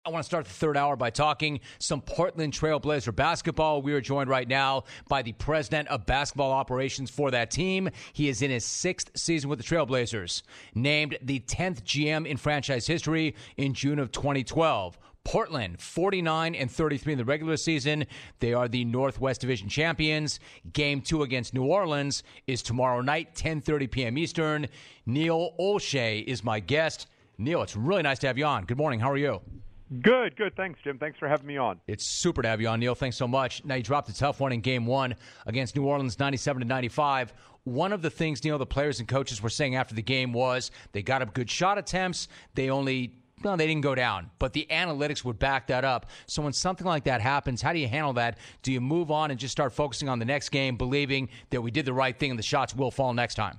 I want to start the third hour by talking some Portland Trailblazer basketball. We are joined right now by the president of basketball operations for that team. He is in his 6th season with the Trailblazers, named the 10th GM in franchise history in June of 2012. Portland, 49-33 in the regular season. They are the Northwest Division champions. Game 2 against New Orleans is tomorrow night, 10:30 p.m. Eastern. Neil Olshey is my guest. Neil, it's really nice to have you on. Good morning. How are you? Good. Thanks, Jim. Thanks for having me on. It's super to have you on, Neil. Thanks so much. Now, you dropped a tough one in Game 1 against New Orleans, 97-95. One of the things, Neil, the players and coaches were saying after the game was they got up good shot attempts. They didn't go down, but the analytics would back that up. So when something like that happens, how do you handle that? Do you move on and just start focusing on the next game, believing that we did the right thing and the shots will fall next time?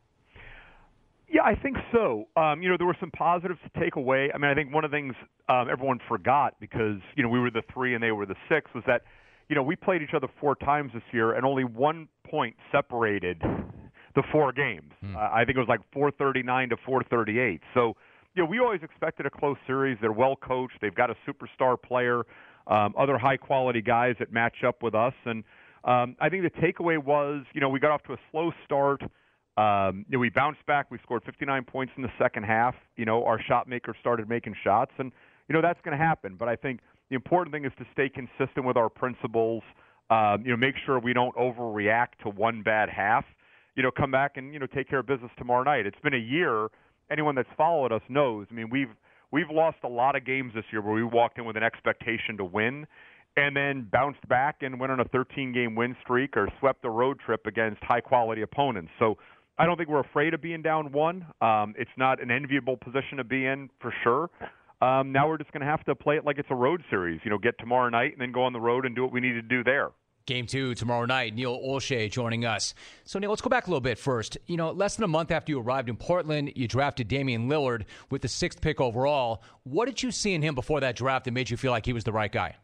Yeah, I think so. There were some positives to take away. I mean, I think one of the things everyone forgot because, we were the 3 and they were the 6 was that, we played each other 4 times this year and only 1 point separated the 4 games. I think it was like 439 to 438. So, we always expected a close series. They're well coached. They've got a superstar player, other high-quality guys that match up with us. And I think the takeaway was, we got off to a slow start. We bounced back. We scored 59 points in the second half. Our shot makers started making shots, and that's going to happen. But I think the important thing is to stay consistent with our principles. Make sure we don't overreact to one bad half. Come back and take care of business tomorrow night. It's been a year. Anyone that's followed us knows. I mean, we've lost a lot of games this year where we walked in with an expectation to win, and then bounced back and went on a 13-game win streak or swept the road trip against high-quality opponents. So I don't think we're afraid of being down 1. It's not an enviable position to be in for sure. Now we're just going to have to play it like it's a road series. Get tomorrow night and then go on the road and do what we need to do there. Game 2 tomorrow night. Neil Olshey joining us. So, Neil, let's go back a little bit first. Less than a month after you arrived in Portland, you drafted Damian Lillard with the 6th pick overall. What did you see in him before that draft that made you feel like he was the right guy?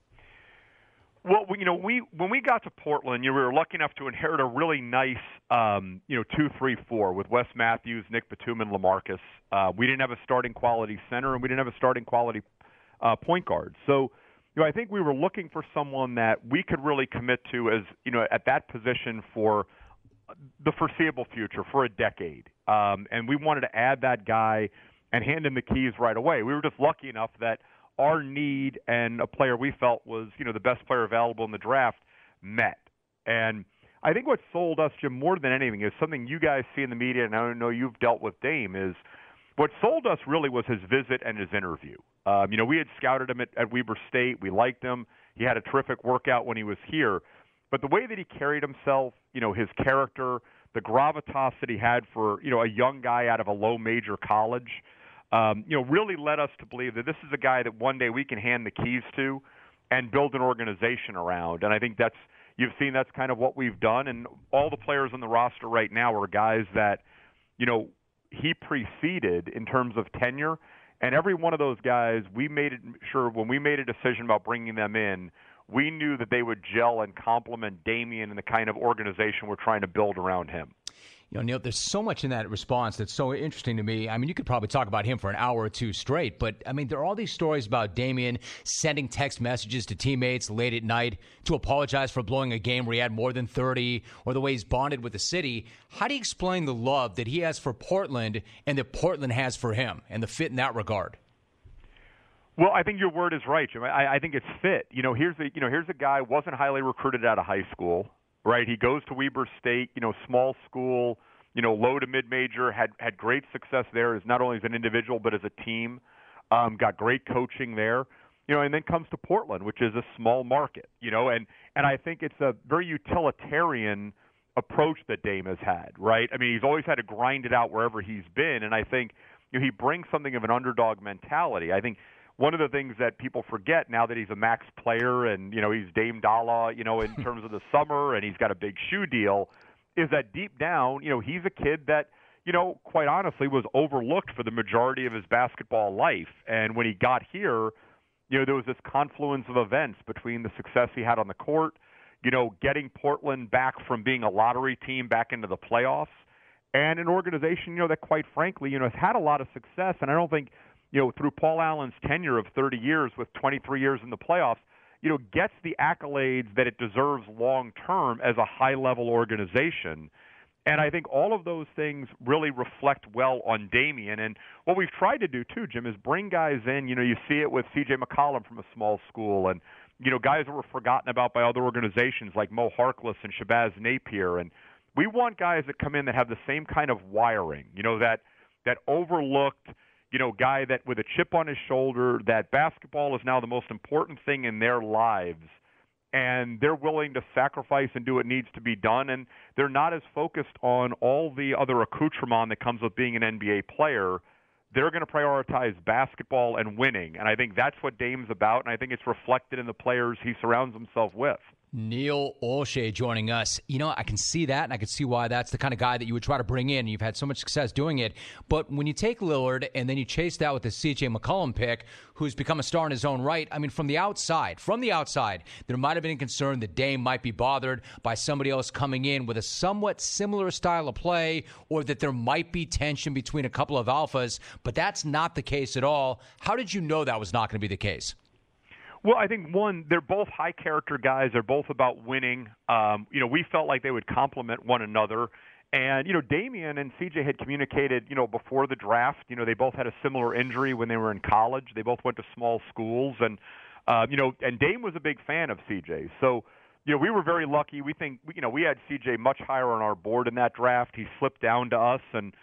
Well, when we got to Portland, we were lucky enough to inherit a really nice, 2-3-4 with Wes Matthews, Nick Batum, and LaMarcus. We didn't have a starting quality center, and we didn't have a starting quality point guard. So, I think we were looking for someone that we could really commit to as, at that position for the foreseeable future, for a decade. And we wanted to add that guy and hand him the keys right away. We were just lucky enough that our need and a player we felt was, the best player available in the draft met. And I think what sold us, Jim, more than anything is something you guys see in the media, and I know you've dealt with Dame, is what sold us really was his visit and his interview. We had scouted him at Weber State. We liked him. He had a terrific workout when he was here. But the way that he carried himself, his character, the gravitas that he had for, a young guy out of a low major college, really led us to believe that this is a guy that one day we can hand the keys to and build an organization around. And I think you've seen that's kind of what we've done. And all the players on the roster right now are guys that, he preceded in terms of tenure. And every one of those guys, we made it sure when we made a decision about bringing them in, we knew that they would gel and complement Damian and the kind of organization we're trying to build around him. Neil, there's so much in that response that's so interesting to me. I mean, you could probably talk about him for an hour or two straight, but, there are all these stories about Damian sending text messages to teammates late at night to apologize for blowing a game where he had more than 30, or the way he's bonded with the city. How do you explain the love that he has for Portland and that Portland has for him and the fit in that regard? Well, I think your word is right, Jim. I think it's fit. Here's a guy wasn't highly recruited out of high school. Right, he goes to Weber State, small school, low to mid-major, had great success there as not only as an individual but as a team, got great coaching there, and then comes to Portland, which is a small market, and I think it's a very utilitarian approach that Dame has had, right? I mean, he's always had to grind it out wherever he's been, and I think he brings something of an underdog mentality. I think one of the things that people forget now that he's a max player and, he's Dame Dollar, in terms of the summer and he's got a big shoe deal, is that deep down, he's a kid that, quite honestly was overlooked for the majority of his basketball life. And when he got here, there was this confluence of events between the success he had on the court, getting Portland back from being a lottery team back into the playoffs, and an organization, that quite frankly, has had a lot of success. And I don't think through Paul Allen's tenure of 30 years with 23 years in the playoffs, gets the accolades that it deserves long term as a high-level organization. And I think all of those things really reflect well on Damian. And what we've tried to do, too, Jim, is bring guys in. You see it with C.J. McCollum from a small school and, guys that were forgotten about by other organizations like Mo Harkless and Shabazz Napier. And we want guys that come in that have the same kind of wiring, that overlooked, guy that with a chip on his shoulder, that basketball is now the most important thing in their lives. And they're willing to sacrifice and do what needs to be done, and they're not as focused on all the other accoutrement that comes with being an NBA player. They're going to prioritize basketball and winning, and I think that's what Dame's about, and I think it's reflected in the players he surrounds himself with. Neil Olshey joining us. I can see that, and I can see why that's the kind of guy that you would try to bring in. You've had so much success doing it. But when you take Lillard and then you chase that with the C.J. McCollum pick, who's become a star in his own right, I mean, from the outside, there might have been a concern that Dame might be bothered by somebody else coming in with a somewhat similar style of play, or that there might be tension between a couple of alphas, but that's not the case at all. How did you know that was not going to be the case? Well, I think, one, they're both high-character guys. They're both about winning. We felt like they would complement one another. And, Damian and CJ had communicated, before the draft. They both had a similar injury when they were in college. They both went to small schools. And, and Dame was a big fan of CJ. So, we were very lucky. We think, we had CJ much higher on our board in that draft. He slipped down to us. And,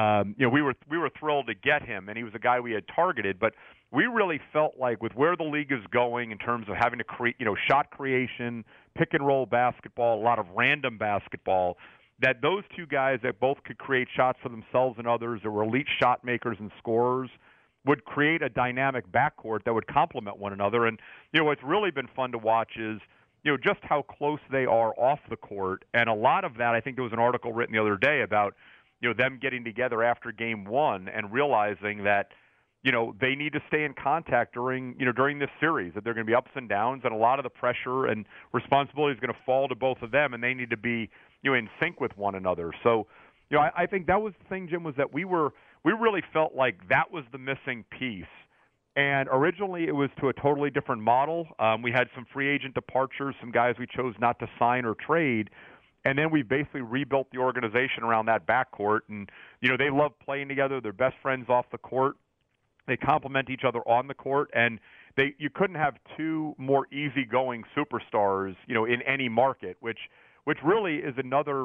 we were thrilled to get him. And he was a guy we had targeted. But we really felt like with where the league is going in terms of having to create, shot creation, pick and roll basketball, a lot of random basketball, that those two guys that both could create shots for themselves and others, that were elite shot makers and scorers, would create a dynamic backcourt that would complement one another. And, what's really been fun to watch is, just how close they are off the court. And a lot of that, I think there was an article written the other day about, them getting together after game one and realizing that, they need to stay in contact during this series, that there are going to be ups and downs, and a lot of the pressure and responsibility is going to fall to both of them, and they need to be, in sync with one another. So, I think that was the thing, Jim, was that we really felt like that was the missing piece. And originally it was to a totally different model. We had some free agent departures, some guys we chose not to sign or trade. And then we basically rebuilt the organization around that backcourt. And, they love playing together. They're best friends off the court. They complement each other on the court, and you couldn't have two more easygoing superstars, in any market, which really is another,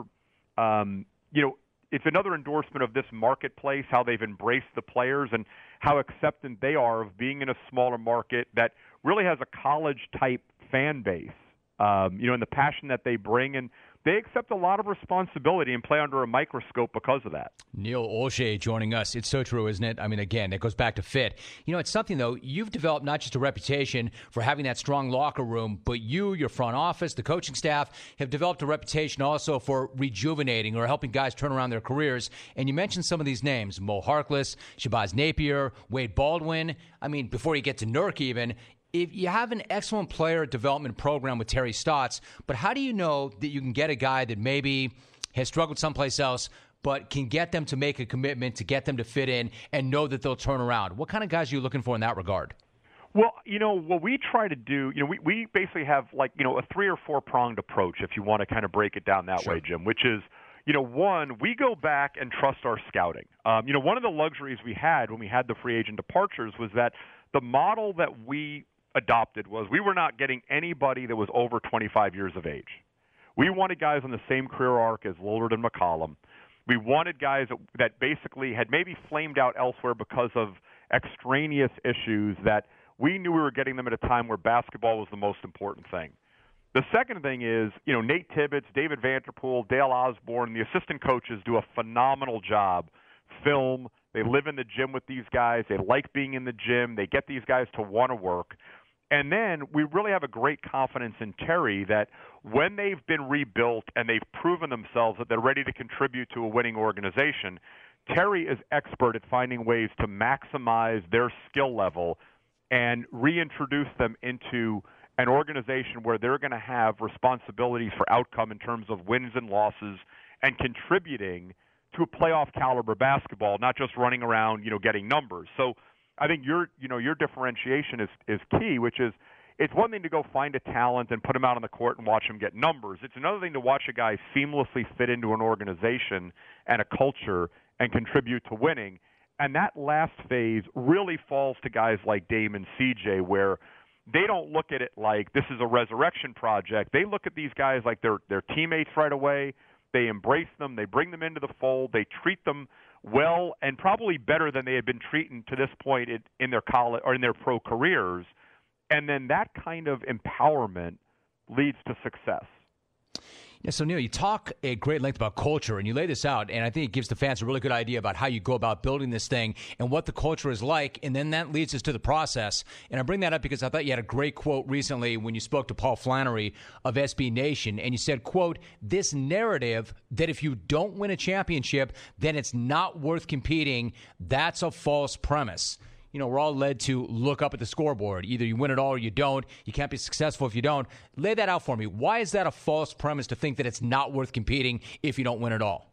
it's another endorsement of this marketplace, how they've embraced the players and how acceptant they are of being in a smaller market that really has a college-type fan base, and the passion that they bring, and they accept a lot of responsibility and play under a microscope because of that. Neil Olshey joining us. It's so true, isn't it? I mean, again, it goes back to fit. It's something, though. You've developed not just a reputation for having that strong locker room, but your front office, the coaching staff have developed a reputation also for rejuvenating or helping guys turn around their careers. And you mentioned some of these names, Mo Harkless, Shabazz Napier, Wade Baldwin. I mean, before you get to Nurk even, if you have an excellent player development program with Terry Stotts, but how do you know that you can get a guy that maybe has struggled someplace else but can get them to make a commitment, to get them to fit in and know that they'll turn around? What kind of guys are you looking for in that regard? Well, what we try to do, we basically have a 3 or 4 pronged approach, if you want to kind of break it down that way, Jim, which is, one, we go back and trust our scouting. One of the luxuries we had when we had the free agent departures was that the model that we adopted was we were not getting anybody that was over 25 years of age. We wanted guys on the same career arc as Lillard and McCollum. We wanted guys that basically had maybe flamed out elsewhere because of extraneous issues that we knew we were getting them at a time where basketball was the most important thing. The second thing is, Nate Tibbetts, David Vanterpool, Dale Osborne, the assistant coaches do a phenomenal job. Film, they live in the gym with these guys. They like being in the gym. They get these guys to want to work. And then we really have a great confidence in Terry that when they've been rebuilt and they've proven themselves that they're ready to contribute to a winning organization, Terry is expert at finding ways to maximize their skill level and reintroduce them into an organization where they're going to have responsibilities for outcome in terms of wins and losses and contributing to a playoff caliber basketball, not just running around, getting numbers. So I think your differentiation is key, which is it's one thing to go find a talent and put him out on the court and watch him get numbers. It's another thing to watch a guy seamlessly fit into an organization and a culture and contribute to winning. And that last phase really falls to guys like Dame and CJ, where they don't look at it like this is a resurrection project. They look at these guys like they're teammates right away. They embrace them. They bring them into the fold. They treat them well and probably better than they had been treated to this point in their college or in their pro careers. And then that kind of empowerment leads to success. Yeah, so, Neil, you talk at great length about culture, and you lay this out, and I think it gives the fans a really good idea about how you go about building this thing and what the culture is like, and then that leads us to the process. And I bring that up because I thought you had a great quote recently when you spoke to Paul Flannery of SB Nation, and you said, quote, "This narrative that if you don't win a championship, then it's not worth competing, that's a false premise." You know, we're all led to look up at the scoreboard. Either you win it all or you don't. You can't be successful if you don't. Lay that out for me. Why is that a false premise to think that it's not worth competing if you don't win it all?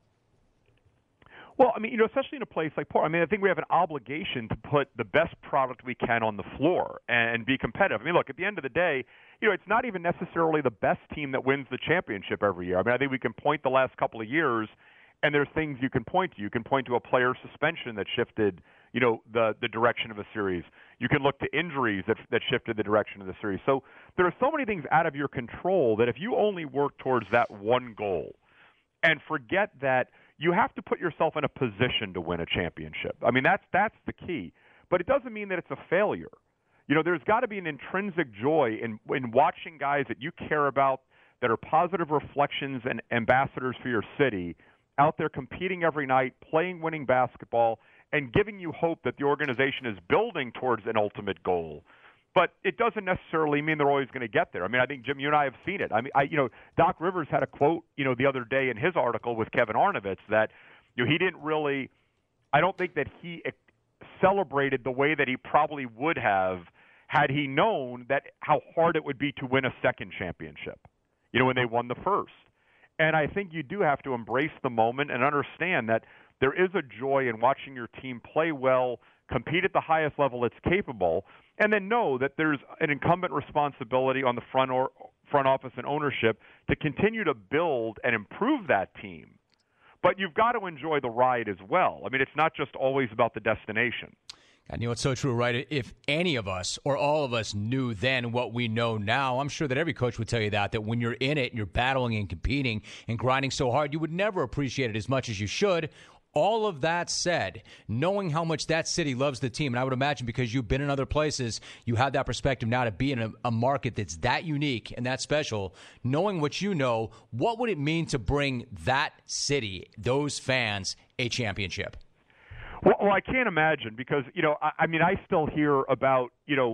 Well, I mean, especially in a place like Portland, I mean, I think we have an obligation to put the best product we can on the floor and be competitive. I mean, look, at the end of the day, it's not even necessarily the best team that wins the championship every year. I mean, I think we can point the last couple of years, and there's things you can point to. You can point to a player suspension that shifted the direction of a series. You can look to injuries that shifted the direction of the series. So there are so many things out of your control that if you only work towards that one goal and forget that you have to put yourself in a position to win a championship. I mean, that's the key. But it doesn't mean that it's a failure. There's got to be an intrinsic joy in watching guys that you care about that are positive reflections and ambassadors for your city out there competing every night, playing winning basketball, and giving you hope that the organization is building towards an ultimate goal. But it doesn't necessarily mean they're always going to get there. I mean, I think, Jim, you and I have seen it. I mean, Doc Rivers had a quote, the other day in his article with Kevin Arnovitz that, he didn't really – I don't think that he celebrated the way that he probably would have had he known that how hard it would be to win a second championship, when they won the first. And I think you do have to embrace the moment and understand that there is a joy in watching your team play well, compete at the highest level it's capable, and then know that there's an incumbent responsibility on the front office and ownership to continue to build and improve that team. But you've got to enjoy the ride as well. I mean, it's not just always about the destination. I know it's so true, right? If any of us or all of us knew then what we know now, I'm sure that every coach would tell you that when you're in it and you're battling and competing and grinding so hard, you would never appreciate it as much as you should. All of that said, knowing how much that city loves the team, and I would imagine because you've been in other places, you have that perspective now to be in a market that's that unique and that special. Knowing what you know, what would it mean to bring that city, those fans, a championship? Well, I can't imagine because, I mean, I still hear about,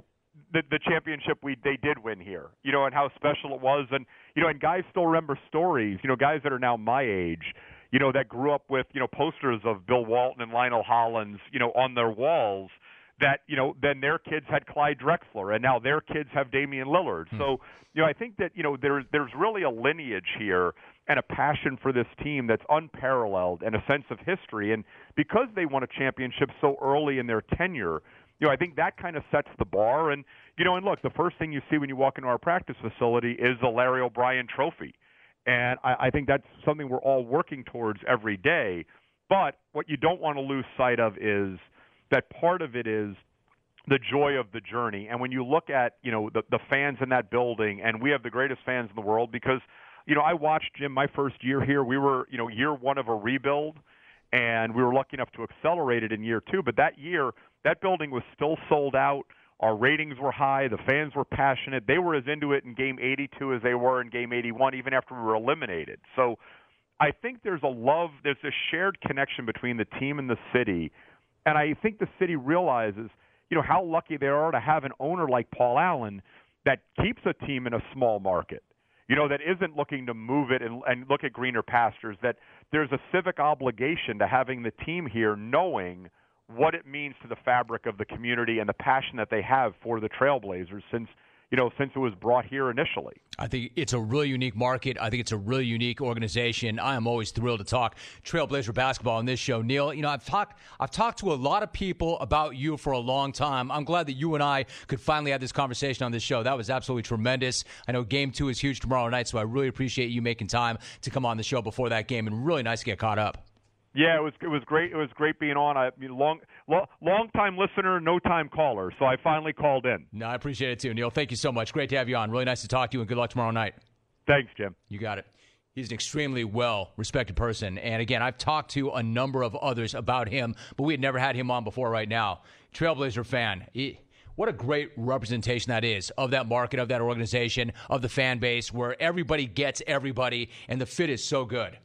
the championship they did win here, and how special it was. And, and guys still remember stories, guys that are now my age, that grew up with, posters of Bill Walton and Lionel Hollins, on their walls that, then their kids had Clyde Drexler and now their kids have Damian Lillard. So, I think that, there's really a lineage here and a passion for this team that's unparalleled and a sense of history. And because they won a championship so early in their tenure, I think that kind of sets the bar. And, and look, the first thing you see when you walk into our practice facility is the Larry O'Brien Trophy. And I think that's something we're all working towards every day. But what you don't want to lose sight of is that part of it is the joy of the journey. And when you look at, the fans in that building, and we have the greatest fans in the world because, I watched, Jim, my first year here. We were, year one of a rebuild, and we were lucky enough to accelerate it in year two. But that year, that building was still sold out. Our ratings were high. The fans were passionate. They were as into it in Game 82 as they were in Game 81, even after we were eliminated. So I think there's a shared connection between the team and the city. And I think the city realizes, how lucky they are to have an owner like Paul Allen that keeps a team in a small market, that isn't looking to move it and look at greener pastures, that there's a civic obligation to having the team here knowing what it means to the fabric of the community and the passion that they have for the Trailblazers since, since it was brought here initially. I think it's a really unique market. I think it's a really unique organization. I am always thrilled to talk Trailblazer basketball on this show. Neil, I've talked to a lot of people about you for a long time. I'm glad that you and I could finally have this conversation on this show. That was absolutely tremendous. I know Game 2 is huge tomorrow night, so I really appreciate you making time to come on the show before that game, and really nice to get caught up. Yeah, it was great. It was great being on. Long time listener, no time caller. So I finally called in. No, I appreciate it too, Neil. Thank you so much. Great to have you on. Really nice to talk to you, and good luck tomorrow night. Thanks, Jim. You got it. He's an extremely well-respected person. And again, I've talked to a number of others about him, but we had never had him on before right now. Trailblazer fan. What a great representation that is of that market, of that organization, of the fan base, where everybody gets everybody, and the fit is so good.